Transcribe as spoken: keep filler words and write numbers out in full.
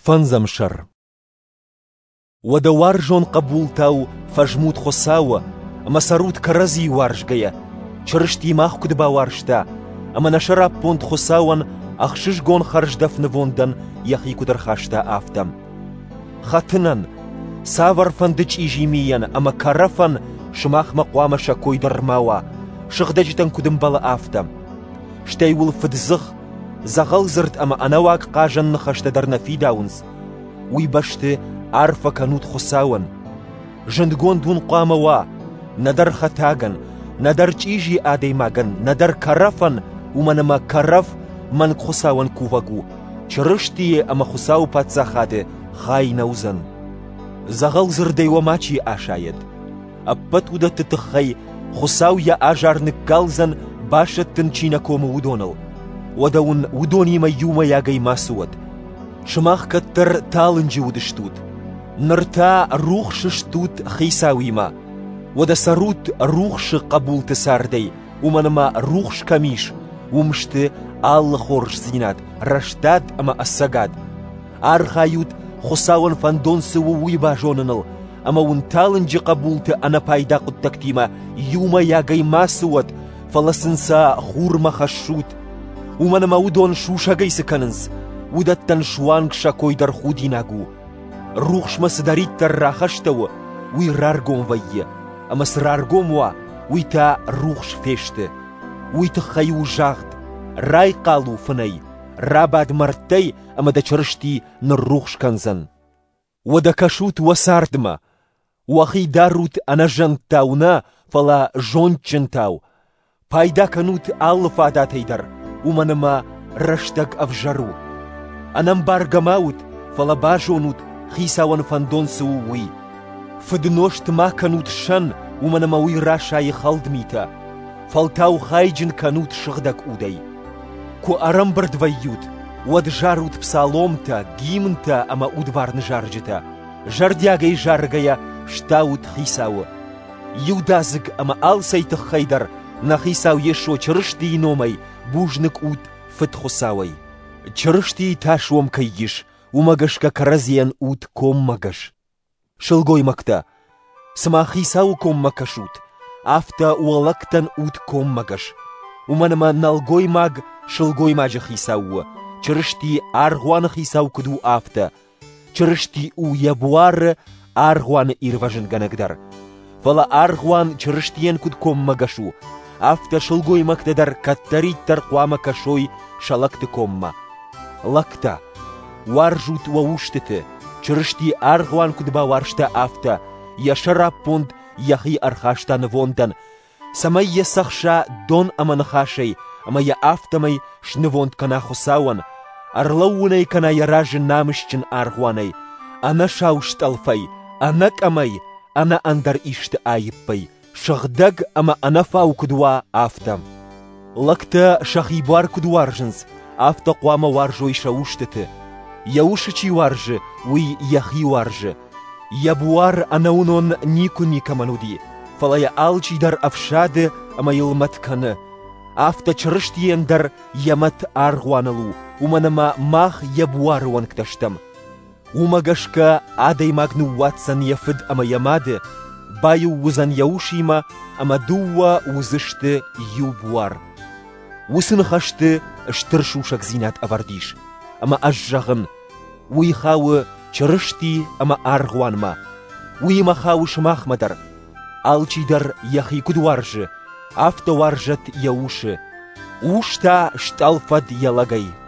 فنزمشر ودوارجون قبول تاو فجمود خساوة اما سرود كرزي وارجگيا چرشتي ماخ كدبا وارشتا اما نشرا بوند خساوان اخشش گون خرج دفن ووندن يخي كدر خاشتا آفتم خاتنن ساور فندج إيجيميا اما كرفن شماخ مقوام شاكوي درماوا شغدجتن كدن بلا آفتم شتايول فدزخ زغل زرت اما انواق قاجن نخشت درنا في داونز ويبشت عارفة كانوت خساون جندگون دون قاموا ندر خطاگن ندر چيجي آدي ماگن ندر كرفن ومنما كرف من خساون كوفاگو چرشتي اما خساو پاتزاخاده خاي نوزن زغل زردي وماچي آشايد ابت ودا تتخي خساو يا آجار نقالزن باشت تنچينا كوم ودونل ودون ودوني ما يوما ياگي ماسود شماخ كتر تالنجي ودشتود نرتا روخش شتوت خيساويما ودا سروت روخش قبول تساردي ومنما روخش كميش ومشت آل خورش زينات رشتاد اما الساقاد ارخايوت خساون فاندون سوو ويبا جوننل اما ونتالنجي قبولت انا بايدا قد تكتيما يوما ياگي ماسود فلسنسا خورما خشوت ومنما ودون شوشاگي سكننز ودا تنشوانك شاكوي در خودي ناگو روخش مسداريت تر راخشتو وي رارگوم وي اما سرارگوم وا وي تا روخش فيشت وي تخيو جاغد راي قالو فني راباد مرتي اما دا چرشتي نروخش كنزن ودا كشوت وساردما وخي داروت انا جنتاونا فلا جون چنتاو بايدا كنوت آل فادات هيدر ومنما رشتك افجرو انم بارگماوت فلا باجونوت خيساون فاندون سووي فدنوشت ما كانوت شن ومنما وي راشاي خالد ميتا فالتاو خايجن كانوت شغدك اودي كو ارم بردويوت ود جاروت بسالومتا جيمنتا اما اودوار نجارجتا جاردياغي جارغيا شتاوت خيساو يودازق اما آل سيت خيدر نخيساو يشو چرشتي نومي بوجنك اود فتخساوي چرشتي تاشوم كيش ومغشكا كرزيان اود كوم مغش شلغوي مكتا سما خيساو كوم مكشوت افتا ولكتن اود كوم مغش ومنما نالغوي ماغ شلغوي ماج خيساو چرشتي ارغوان خيساو كدو افتا چرشتي او يبوار ارغوان ايرواجن غنگدر فلا ارغوان چرشتيان كد كوم مغشو افتا شلغوي مكتا در كتري ترقوام كشوي شلكت كوم لكتا وارجوت ووشتت چرشتي ارغوان كدبا وارشتا افتا يشرا بوند يخي ارخاشتا نووندن سمي يسخشا دون اما نخاشي اما يا افتمي شنووند كنا خساون ارلووني كنا يراجن نامشچن ارغواني انا شاوشت الفي انا كمي انا اندر اشت ايبي شغدق اما انا فاو كدوا افتم لكتا شخيبوار كدوارجنز افتا قواما وارجوي شاوشتت يوشچي وارج وي يخي وارج يبوار اناونون نيكو نيكا منودي فلا يا الچي در افشاد اما يلمت كان افتا چرشتين در يمت ارغوانلو ومنما ماخ يبوار وانكتشتم ومغشكا ادي ماغنو واتسن يفد اما يماد بايو وزن يوشيما اما دوا وزشت يوبوار وسن خشت اشترشوشك زينات افرديش اما اجغن وي خاو چرشتي اما ارغوان ما وي ما خاو شماخ مدر الچي در يخي كدوارج افتا وارجت يوش وشتا شتالفد يلغي